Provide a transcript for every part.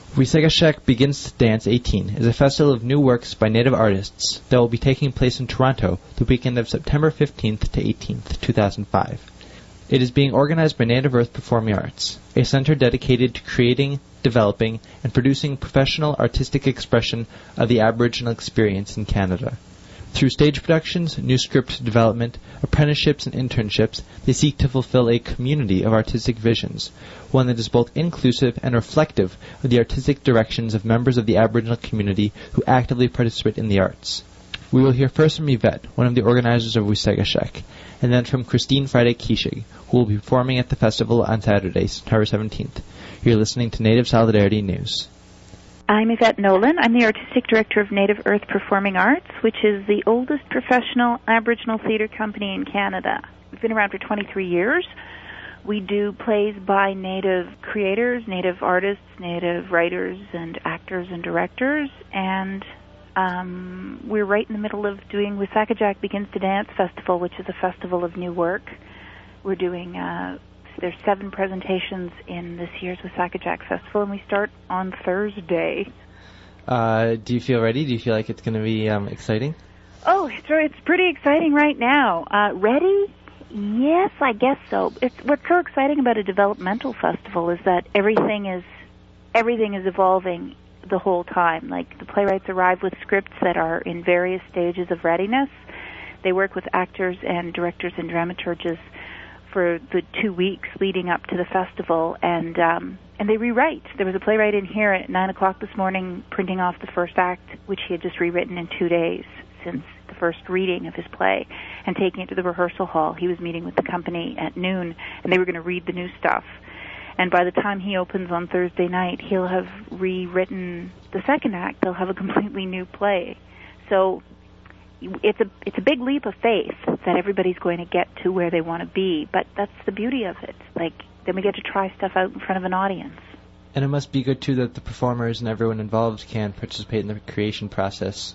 Wisegashek Begins to Dance 18 is a festival of new works by Native artists that will be taking place in Toronto the weekend of September 15th to 18th, 2005. It is being organized by Native Earth Performing Arts, a center dedicated to creating, developing, and producing professional artistic expression of the Aboriginal experience in Canada. Through stage productions, new script development, apprenticeships, and internships, they seek to fulfill a community of artistic visions, one that is both inclusive and reflective of the artistic directions of members of the Aboriginal community who actively participate in the arts. We will hear first from Yvette, one of the organizers of Wisegashek, and then from Christine Friday Kishig, who will be performing at the festival on Saturday, September 17th. You're listening to Native Solidarity News. I'm Yvette Nolan. I'm the Artistic Director of Native Earth Performing Arts, which is the oldest professional Aboriginal theatre company in Canada. We've been around for 23 years. We do plays by Native creators, Native artists, Native writers and actors and directors, and we're right in the middle of doing Wisegashek Begins to Dance Festival, which is a festival of new work. We're doing there's 7 presentations in this year's Wisegashek Festival, and we start on Thursday. Do you feel ready? Do you feel like it's going to be exciting? Oh, it's pretty exciting right now. Ready? Yes, I guess so. What's so exciting about a developmental festival is that everything is evolving the whole time. Like, the playwrights arrive with scripts that are in various stages of readiness. They work with actors and directors and dramaturgists for the 2 weeks leading up to the festival, and they rewrite. There was a playwright in here at 9 o'clock this morning printing off the first act, which he had just rewritten in 2 days since the first reading of his play, and taking it to the rehearsal hall. He was meeting with the company at noon, and they were going to read the new stuff. And by the time he opens on Thursday night, he'll have rewritten the second act. They'll have a completely new play. So it's a big leap of faith that everybody's going to get to where they want to be, but that's the beauty of it. Like, then we get to try stuff out in front of an audience. And it must be good, too, that the performers and everyone involved can participate in the creation process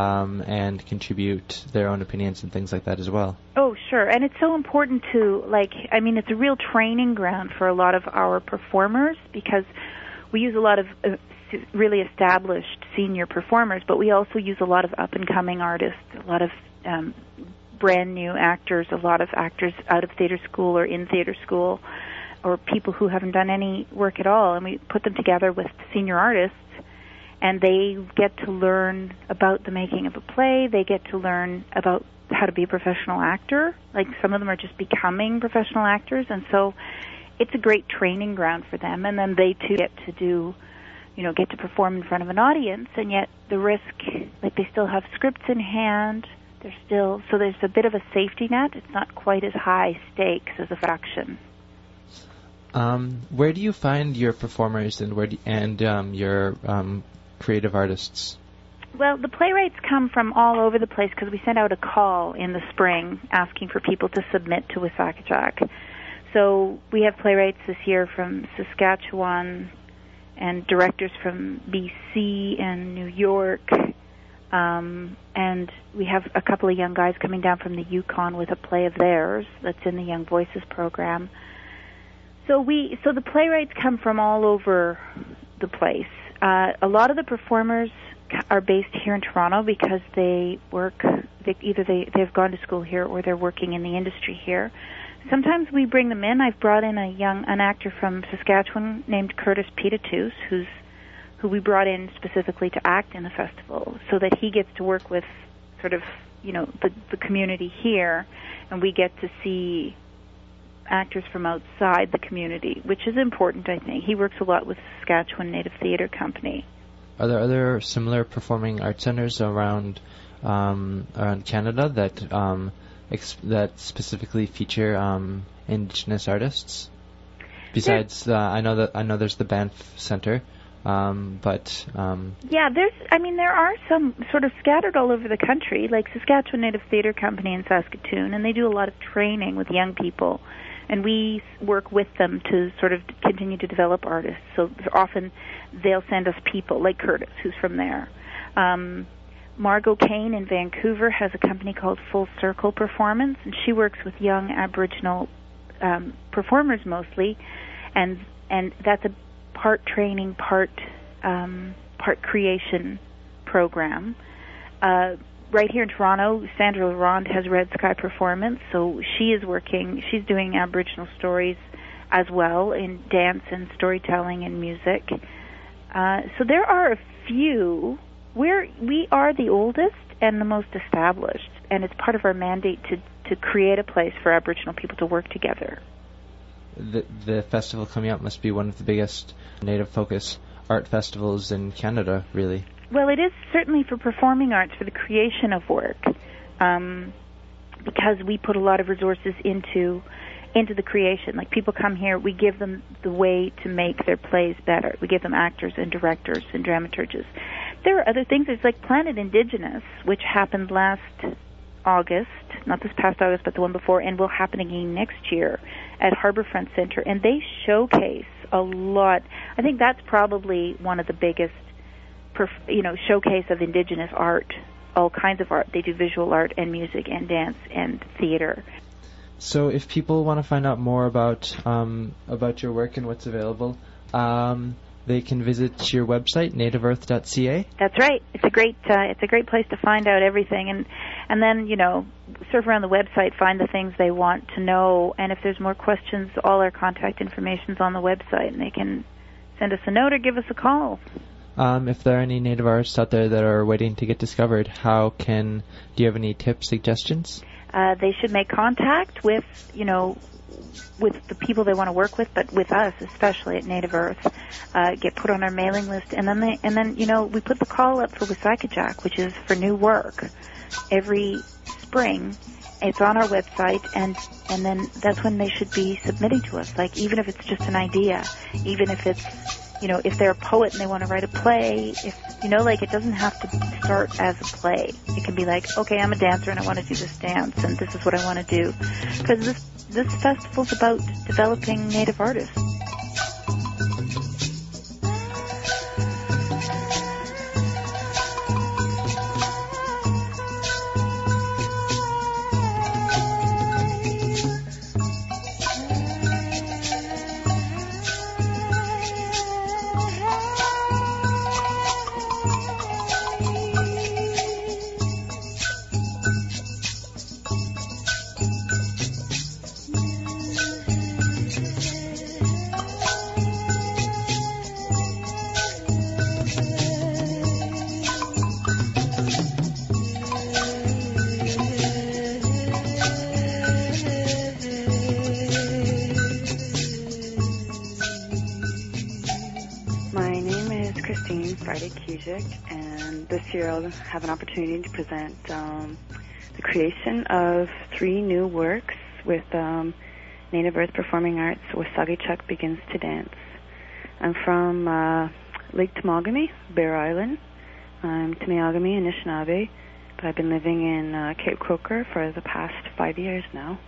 and contribute their own opinions and things like that as well. Oh, sure. And it's so important to, it's a real training ground for a lot of our performers, because we use a lot of really established senior performers, but we also use a lot of up-and-coming artists, a lot of brand-new actors, a lot of actors out of theater school or in theater school, or people who haven't done any work at all, and we put them together with senior artists, and they get to learn about the making of a play. They get to learn about how to be a professional actor. Like, some of them are just becoming professional actors, and so it's a great training ground for them, and then they, too, get to perform in front of an audience, and yet the risk, they still have scripts in hand. So there's a bit of a safety net. It's not quite as high stakes as a fraction. Where do you find your performers and your creative artists? Well, the playwrights come from all over the place, because we sent out a call in the spring asking for people to submit to Wisegashek. So we have playwrights this year from Saskatchewan, and directors from BC and New York, and we have a couple of young guys coming down from the Yukon with a play of theirs that's in the Young Voices program. So the playwrights come from all over the place. A lot of the performers are based here in Toronto because they've gone to school here or they're working in the industry here. Sometimes we bring them in. I've brought in an actor from Saskatchewan named Curtis Petatus, who we brought in specifically to act in the festival, so that he gets to work with sort of, the community here, and we get to see actors from outside the community, which is important, I think. He works a lot with Saskatchewan Native Theatre Company. Are there other similar performing arts centers around Canada that specifically feature Indigenous artists? Besides, I know there's the Banff Center, but there are some sort of scattered all over the country, like Saskatchewan Native Theatre Company in Saskatoon, and they do a lot of training with young people, and we work with them to sort of continue to develop artists. So often they'll send us people, like Curtis, who's from there. Margot Kane in Vancouver has a company called Full Circle Performance, and she works with young Aboriginal performers mostly, and that's a part training, part part creation program. Right here in Toronto, Sandra Rond has Red Sky Performance, so she's doing Aboriginal stories as well in dance and storytelling and music. So there are a few. We are the oldest and the most established, and it's part of our mandate to create a place for Aboriginal people to work together. The festival coming up must be one of the biggest Native focus art festivals in Canada, really. Well, it is certainly for performing arts, for the creation of work, because we put a lot of resources into the creation. Like, people come here, we give them the way to make their plays better. We give them actors and directors and dramaturges. There are other things. There's like Planet Indigenous, which happened last August, not this past August, but the one before, and will happen again next year at Harbourfront Centre, and they showcase a lot. I think that's probably one of the biggest showcase of Indigenous art, all kinds of art. They do visual art and music and dance and theater. So if people want to find out more about your work and what's available, they can visit your website, nativeearth.ca. That's right. It's a great place to find out everything, and then surf around the website, find the things they want to know, and if there's more questions, all our contact information's on the website, and they can send us a note or give us a call. If there are any Native artists out there that are waiting to get discovered, do you have any tips, suggestions? They should make contact with the people they want to work with, but with us, especially at Native Earth. Get put on our mailing list, and then we put the call up for Wisakajak, which is for new work, every spring. It's on our website, and then that's when they should be submitting to us. Like, even if it's just an idea, even if it's if they're a poet and they want to write a play, it doesn't have to start as a play. It can be like, okay, I'm a dancer and I want to do this dance, and this is what I want to do. Because this festival's about developing Native artists. And this year I'll have an opportunity to present the creation of 3 new works with Native Earth Performing Arts, Wisakajak Begins to Dance. I'm from Lake Temagami, Bear Island. I'm Temiagami Anishinaabe, but I've been living in Cape Croker for the past 5 years now.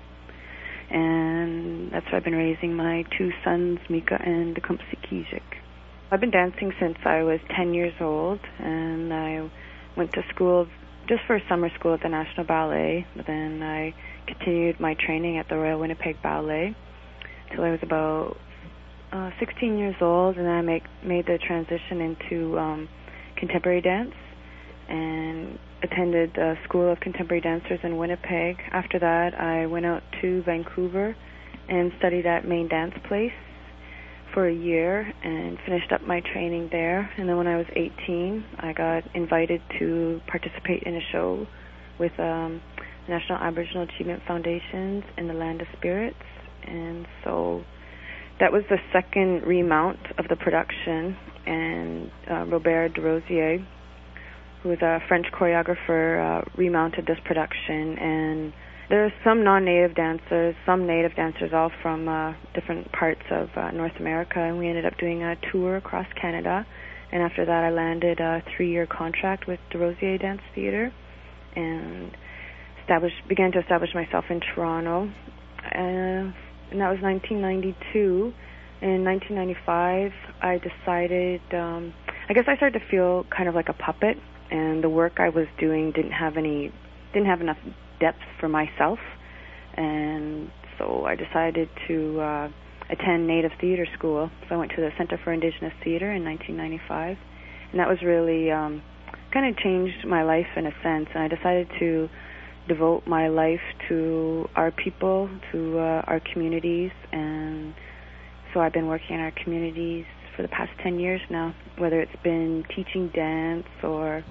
And that's where I've been raising my 2 sons, Mika and Tecumseh Kijik. I've been dancing since I was 10 years old, and I went to school just for summer school at the National Ballet, but then I continued my training at the Royal Winnipeg Ballet till I was about 16 years old, and then I made the transition into contemporary dance and attended the School of Contemporary Dancers in Winnipeg. After that, I went out to Vancouver and studied at Main Dance Place for a year and finished up my training there. And then when I was 18, I got invited to participate in a show with National Aboriginal Achievement Foundations in the Land of Spirits. And so that was the second remount of the production. And Robert Desrosiers, who is a French choreographer, remounted this production. And there are some non-native dancers, some native dancers, all from different parts of North America, and we ended up doing a tour across Canada. And after that, I landed a 3-year contract with Desrosiers Dance Theatre and began to establish myself in Toronto. And that was 1992. In 1995, I decided, I guess I started to feel kind of like a puppet, and the work I was doing didn't have enough depth for myself, and so I decided to attend Native Theater School. So I went to the Center for Indigenous Theater in 1995, and that was really kind of changed my life in a sense. And I decided to devote my life to our people, to our communities, and so I've been working in our communities for the past 10 years now, whether it's been teaching dance or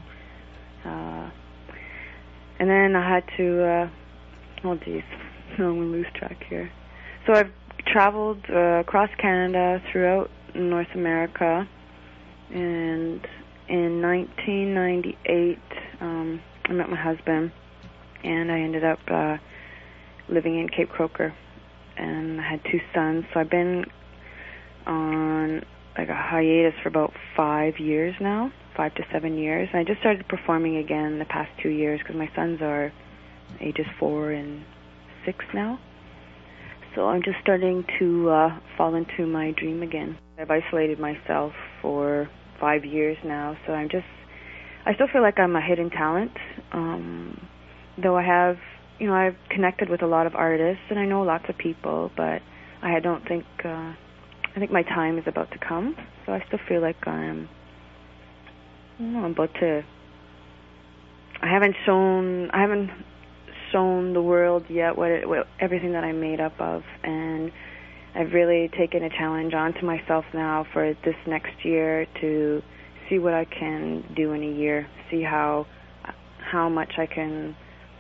and then I had to oh geez, I'm going to lose track here. So I've traveled across Canada, throughout North America, and in 1998 I met my husband, and I ended up living in Cape Croker, and I had 2 sons. So I've been on like a hiatus for about 5 years now, 5 to 7 years. And I just started performing again the past 2 years because my sons are ages 4 and 6 now. So I'm just starting to fall into my dream again. I've isolated myself for 5 years now, so I still feel like I'm a hidden talent. Though I've connected with a lot of artists and I know lots of people, but I think my time is about to come. So I still feel like I'm about to. I haven't shown the world yet what everything that I'm made up of, and I've really taken a challenge onto myself now for this next year to see what I can do in a year, see how much I can,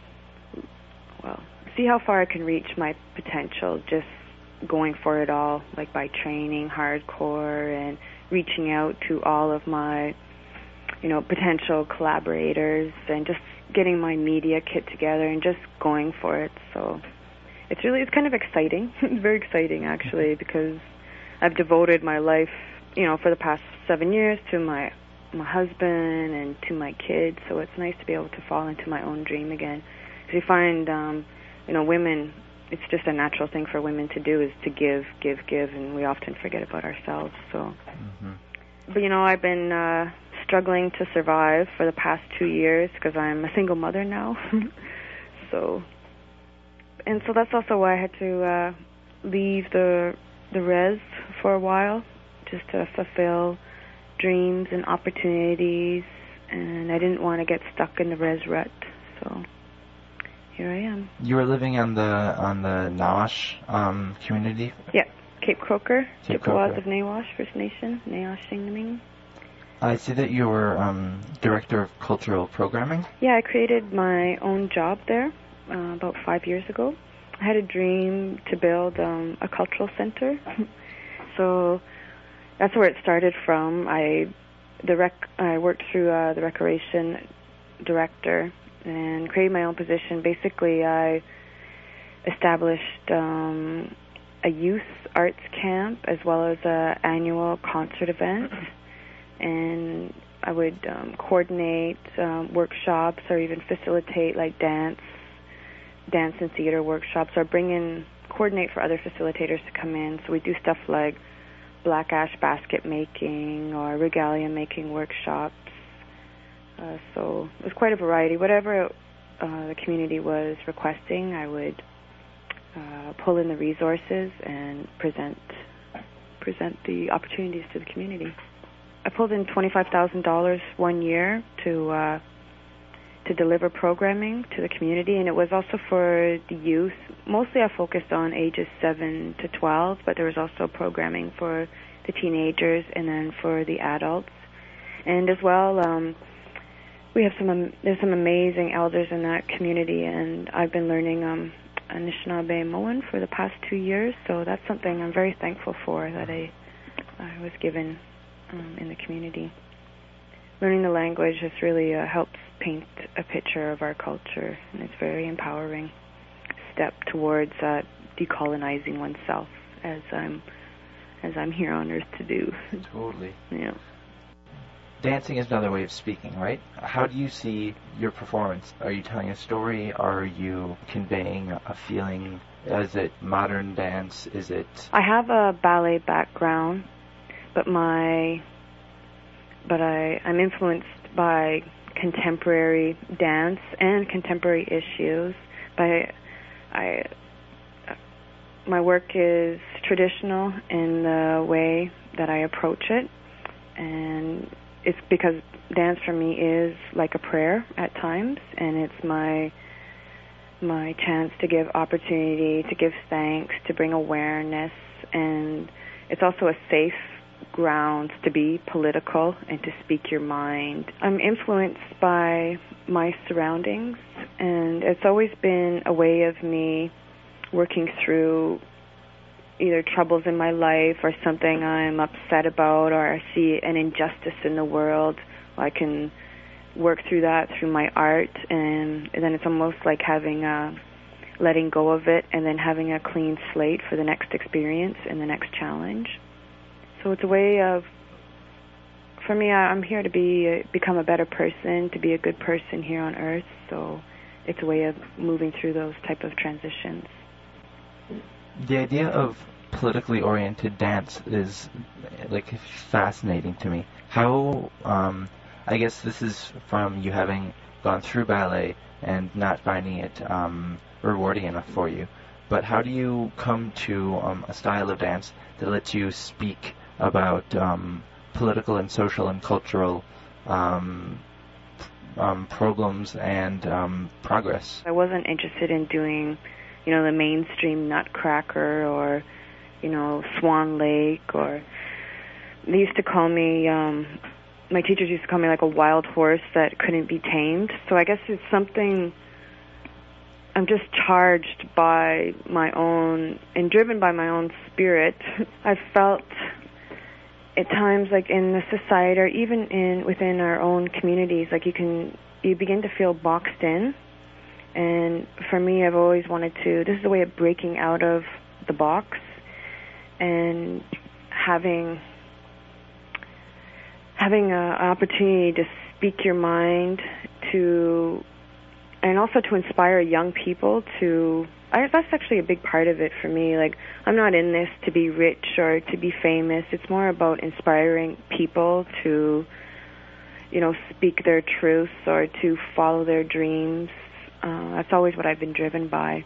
see how far I can reach my potential, just going for it all, like by training hardcore and reaching out to all of my, potential collaborators and just getting my media kit together and just going for it. So it's kind of exciting. It's very exciting, actually, because I've devoted my life, for the past 7 years to my husband and to my kids. So it's nice to be able to fall into my own dream again. Because you find, women, it's just a natural thing for women to do is to give, and we often forget about ourselves. So, But I've been struggling to survive for the past 2 years because I'm a single mother now. So that's also why I had to leave the res for a while, just to fulfill dreams and opportunities, and I didn't want to get stuck in the res rut. So here I am. You were living on the Nawash community? Yeah, Cape Croker, Chippewas of Nawash First Nation, Nawash Singning. I see that you were Director of Cultural Programming. Yeah, I created my own job there about 5 years ago. I had a dream to build a cultural center. So that's where it started from. I worked through the recreation director and created my own position. Basically, I established a youth arts camp as well as an annual concert event. And I would coordinate workshops or even facilitate like dance and theater workshops, or coordinate for other facilitators to come in. So we do stuff like black ash basket making or regalia making workshops. So it was quite a variety. Whatever the community was requesting, I would pull in the resources and present the opportunities to the community. I pulled in $25,000 one year to deliver programming to the community, and it was also for the youth. Mostly I focused on ages 7 to 12, but there was also programming for the teenagers and then for the adults. And as well, there's some amazing elders in that community, and I've been learning Anishinaabemowin for the past 2 years, so that's something I'm very thankful for that I was given in the community. Learning the language has really helped paint a picture of our culture, and it's a very empowering step towards decolonizing oneself, as I'm here on Earth to do. Totally. Yeah. Dancing is another way of speaking, right? How do you see your performance? Are you telling a story? Are you conveying a feeling? Is it modern dance? Is it... I have a ballet background, but I'm influenced by contemporary dance and contemporary issues. my work is traditional in the way that I approach it, and it's because dance for me is like a prayer at times, and it's my chance to give opportunity, to give thanks, to bring awareness, and it's also a safe ground to be political and to speak your mind. I'm influenced by my surroundings, and it's always been a way of me working through either troubles in my life or something I'm upset about, or I see an injustice in the world. I can work through that through my art, and then it's almost like letting go of it and then having a clean slate for the next experience and the next challenge. So it's a way of, for me, I'm here to become a better person, to be a good person here on Earth. So it's a way of moving through those type of transitions. The idea of politically oriented dance is fascinating to me. How, I guess this is from you having gone through ballet and not finding it rewarding enough for you. But how do you come to a style of dance that lets you speak about political and social and cultural problems and progress? I wasn't interested in doing, the mainstream Nutcracker or, Swan Lake, or they used to call me, my teachers used to call me like a wild horse that couldn't be tamed. So I guess it's something I'm just charged by my own and driven by my own spirit. I've felt at times, like in the society or even within our own communities, like you begin to feel boxed in. And for me, I've always wanted to, this is a way of breaking out of the box and having an opportunity to speak your mind, and also to inspire young people that's actually a big part of it for me. Like, I'm not in this to be rich or to be famous. It's more about inspiring people to, speak their truths or to follow their dreams. That's always what I've been driven by.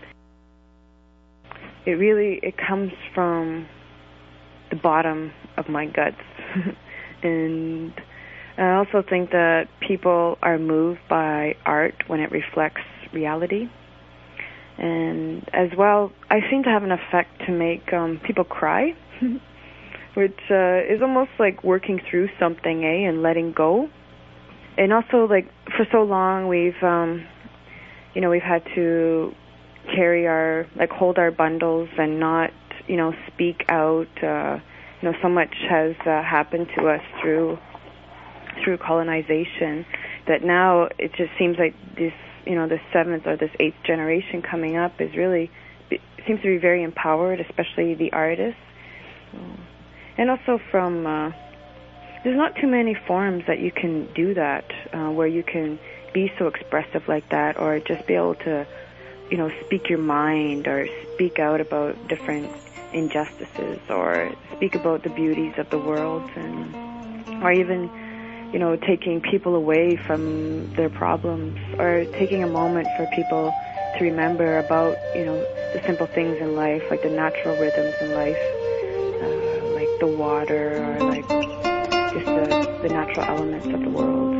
It comes from the bottom of my guts. And I also think that people are moved by art when it reflects reality. And as well, I seem to have an effect to make people cry, which is almost like working through something, and letting go. And also, like, for so long we've had to hold our bundles and not, speak out. So much has happened to us through colonization that now it just seems like this, the seventh or this eighth generation coming up seems to be very empowered, especially the artists. And also there's not too many forms that you can do that, where you can be so expressive like that, or just be able to, speak your mind or speak out about different injustices or speak about the beauties of the world, or even, taking people away from their problems, or taking a moment for people to remember about, the simple things in life, like the natural rhythms in life, like the water, or like just the natural elements of the world.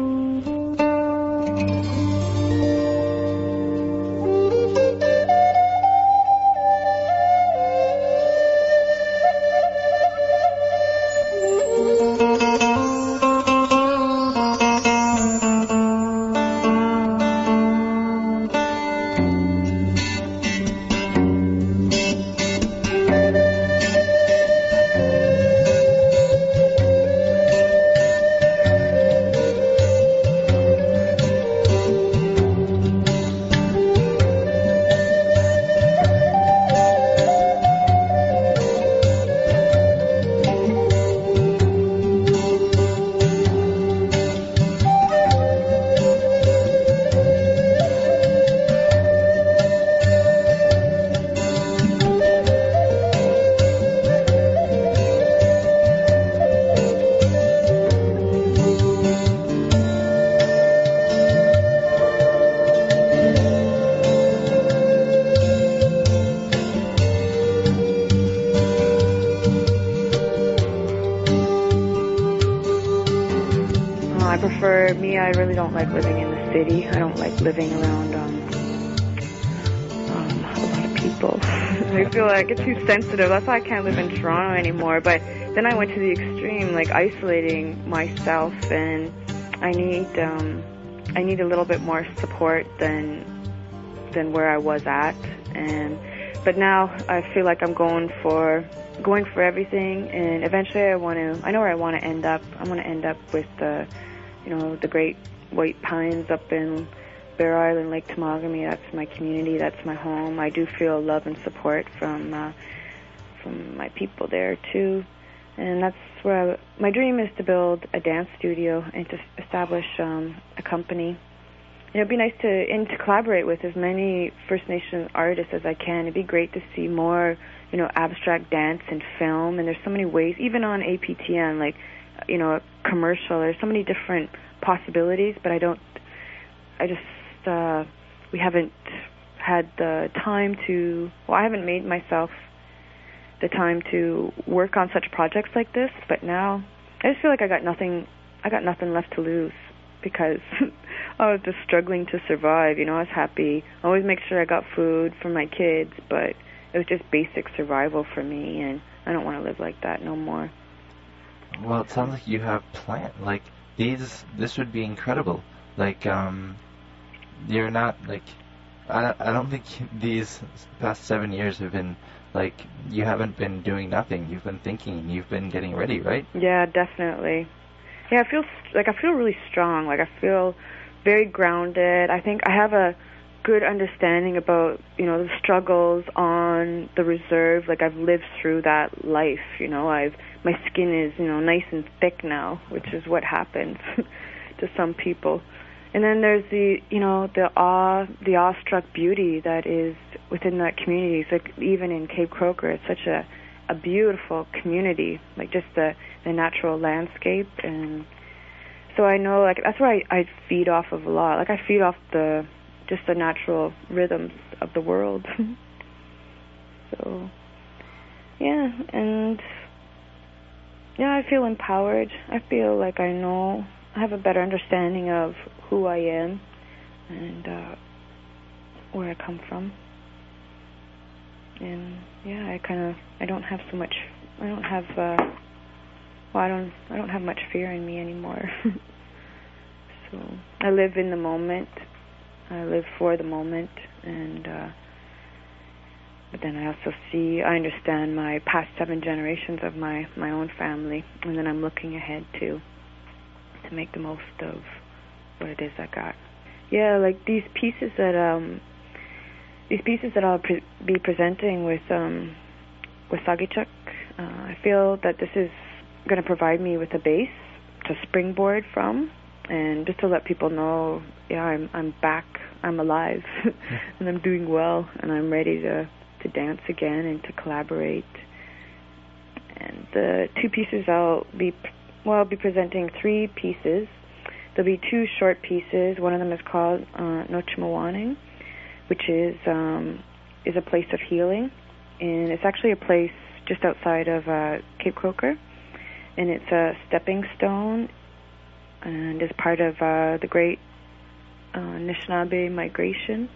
I really don't like living in the city. I don't like living around a lot of people. I feel like I get too sensitive. That's why I can't live in Toronto anymore. But then I went to the extreme, like isolating myself, and I need a little bit more support than where I was at. But now I feel like I'm going for everything, and eventually I know where I want to end up. I want to end up with the Great White Pines up in Bear Island, Lake Temagami. That's my community. That's my home. I do feel love and support from my people there too, and that's where my dream is to build a dance studio and to establish a company. It'd be nice to collaborate with as many First Nation artists as I can. It'd be great to see more, abstract dance and film. And there's so many ways, even on APTN, like, a commercial. There's so many different possibilities, but we haven't had the time to. Well, I haven't made myself the time to work on such projects like this. But now I just feel like I got nothing left to lose, because I was just struggling to survive. I was happy. I always make sure I got food for my kids, but it was just basic survival for me, and I don't want to live like that no more. Well, it sounds like you have plans. Like, this would be incredible. Like, you're not, like, I don't think these past 7 years have been, like, you haven't been doing nothing. You've been thinking. You've been getting ready, right? Yeah, definitely. Yeah, I feel really strong. Like, I feel very grounded. I think I have a good understanding about, the struggles on the reserve. Like, I've lived through that life, my skin is, nice and thick now, which is what happens to some people. And then there's the awestruck beauty that is within that community. It's like, even in Cape Croker, it's such a beautiful community, like just the natural landscape. And so I know, like, that's where I feed off of a lot. Like, I feed off the natural rhythms of the world. So, yeah, and yeah, I feel empowered. I feel like I have a better understanding of who I am and where I come from. And yeah, I don't have much fear in me anymore. So I live in the moment. I live for the moment, and but then I also I understand my past 7 generations of my own family, and then I'm looking ahead to make the most of what it is I got. Yeah, like these pieces that I'll be presenting with Sagichuk, I feel that this is going to provide me with a base to springboard from, and just to let people know, yeah, I'm back, I'm alive, and I'm doing well, and I'm ready to dance again and to collaborate. And the 2 pieces I'll be presenting 3 pieces. There'll be 2 short pieces. One of them is called Nochimawaning, which is a place of healing, and it's actually a place just outside of Cape Croker, and it's a stepping stone, and is part of the Great Anishinaabe migration.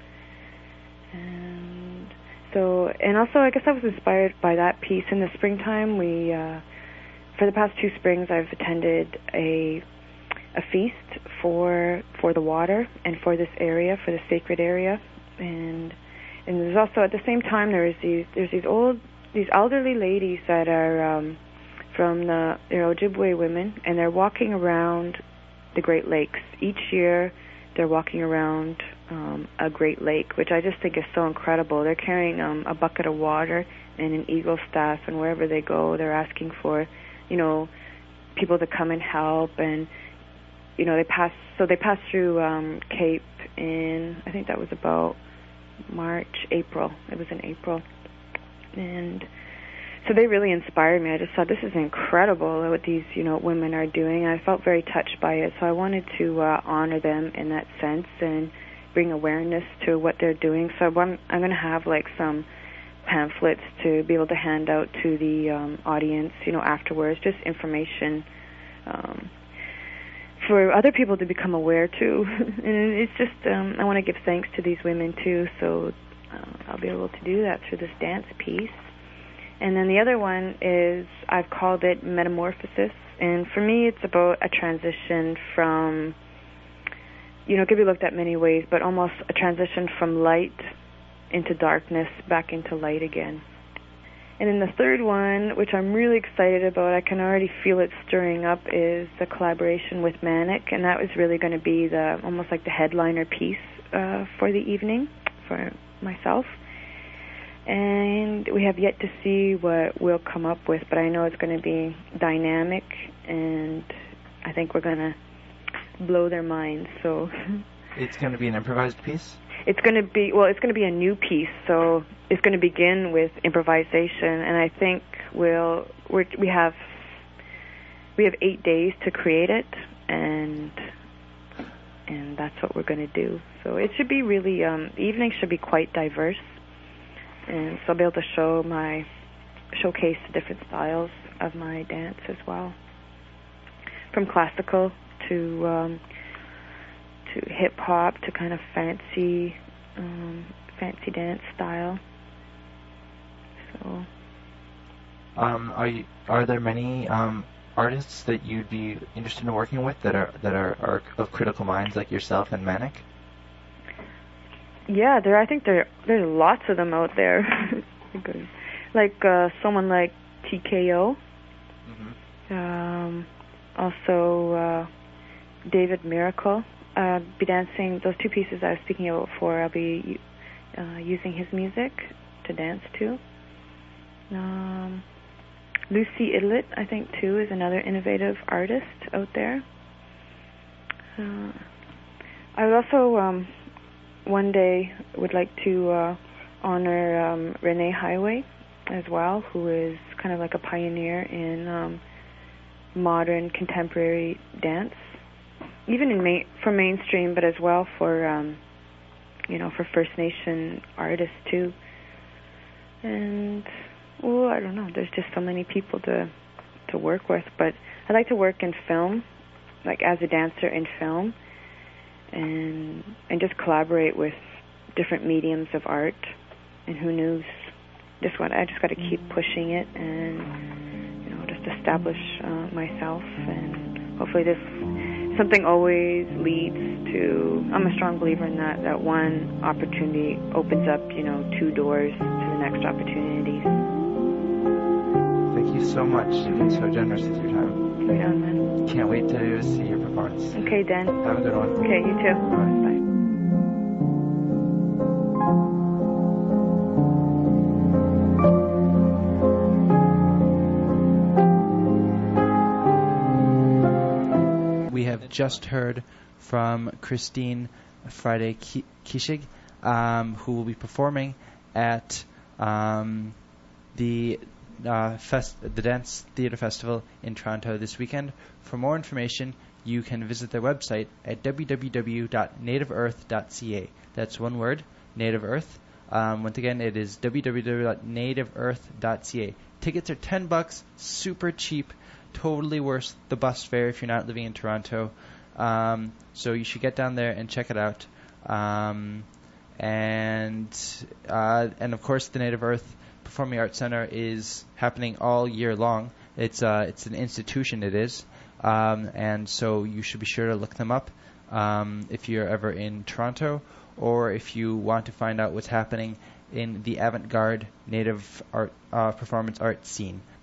And also, I guess I was inspired by that piece. In the springtime, for the past 2 springs, I've attended a feast for the water and for this area, for the sacred area. And there's also, at the same time, there's these elderly ladies that are from they're Ojibwe women, and they're walking around the Great Lakes. Each year, they're walking around a Great Lake, which I just think is so incredible. They're carrying a bucket of water and an eagle staff, and wherever they go, they're asking for, people to come and help. And they pass through Cape in, I think that was about April. It was in April. And so they really inspired me. I just thought, this is incredible what these, women are doing. I felt very touched by it. So I wanted to honor them in that sense and bring awareness to what they're doing. So I'm going to have like some pamphlets to be able to hand out to the audience, afterwards, just information for other people to become aware too. And it's just I want to give thanks to these women too, so I'll be able to do that through this dance piece. And then the other one is, I've called it Metamorphosis, and for me it's about a transition from, it could be looked at many ways, but almost a transition from light into darkness, back into light again. And then the third one, which I'm really excited about, I can already feel it stirring up, is the collaboration with Manic, and that was really going to be almost like the headliner piece for the evening for myself. And we have yet to see what we'll come up with, but I know it's going to be dynamic, and I think we're going to blow their minds. So it's going to be an improvised piece? It's going to be a new piece, so it's going to begin with improvisation, and I think we have 8 days to create it, and that's what we're going to do. So it should be really, evening should be quite diverse, and so I'll be able to showcase the different styles of my dance as well, from classical to hip hop to kind of fancy dance style. So, are there many artists that you'd be interested in working with that are of critical minds like yourself and Manic? Yeah, I think there's lots of them out there. Like someone like TKO. Mm-hmm. Also David Miracle. Be dancing those two pieces I was speaking about before. I'll be using his music to dance to. Lucy Idlet, I think, too, is another innovative artist out there. I would also one day would like to honor Renee Highway as well, who is kind of like a pioneer in modern contemporary dance, even for mainstream, but as well for for First Nation artists too. And I don't know. There's just so many people to work with, but I like to work in film, like as a dancer in film, and just collaborate with different mediums of art. And who knows? I just got to keep pushing it, and just establish myself, and hopefully something always leads to. I'm a strong believer in that one opportunity opens up, 2 doors to the next opportunities. Thank you so much for being so generous with your time. Right on, man. Can't wait to see your performance. Okay, Dan. Have a good one. Okay, you too. Bye. We have just heard from Christine Friday Kishig, who will be performing at the Dance Theatre Festival in Toronto this weekend. For more information, you can visit their website at www.nativeearth.ca. That's one word, Native Earth. Once again, it is www.nativeearth.ca. Tickets are $10, super cheap, totally worth the bus fare if you're not living in Toronto. So you should get down there and check it out. And of course, the Native Earth Performing Arts Center is happening all year long. It's an institution, it is. And so you should be sure to look them up if you're ever in Toronto, or if you want to find out what's happening in the avant-garde Native art performance art scene.